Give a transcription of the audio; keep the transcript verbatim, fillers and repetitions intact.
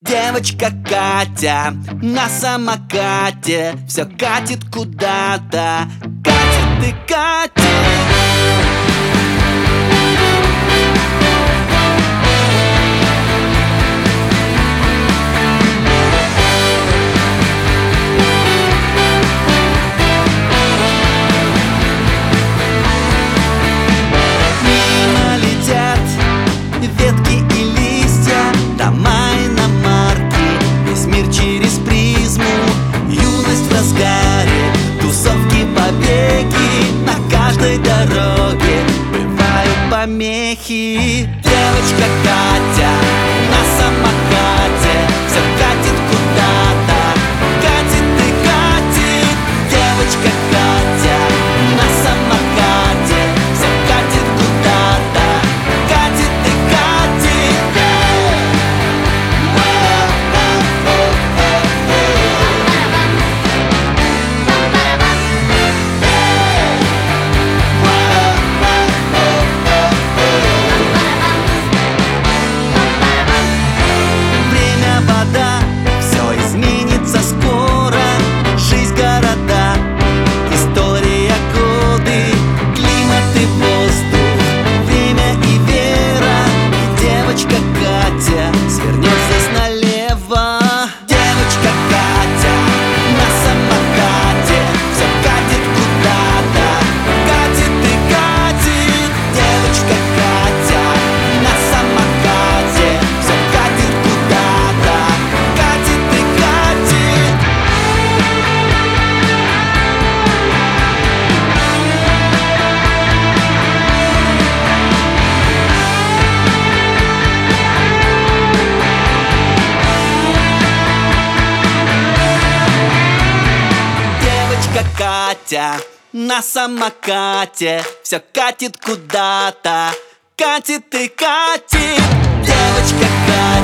Девочка Катя на самокате все катит куда-то, катит и катит. Мимо летят ветки и листья, дома и иномарки, весь мир через призму. Юность в разгаре, тусовки, побеги, на каждой дороге бывают помехи. Девочка Катя на самокате все катит куда-то, катит и катит. Девочка Катя на самокате все катит куда-то, катит и катит. Время, вода, все изменится скоро. Жизнь, города, история, годы, климат и воздух, время и вера. И девочка Катя свернет здесь налево. Девочка Катя на самокате все катит куда-то, катит и катит. Девочка Катя на самокате все катит куда-то, катит и катит. Девочка Катя на самокате все катит куда-то, катит и катит. Девочка Катя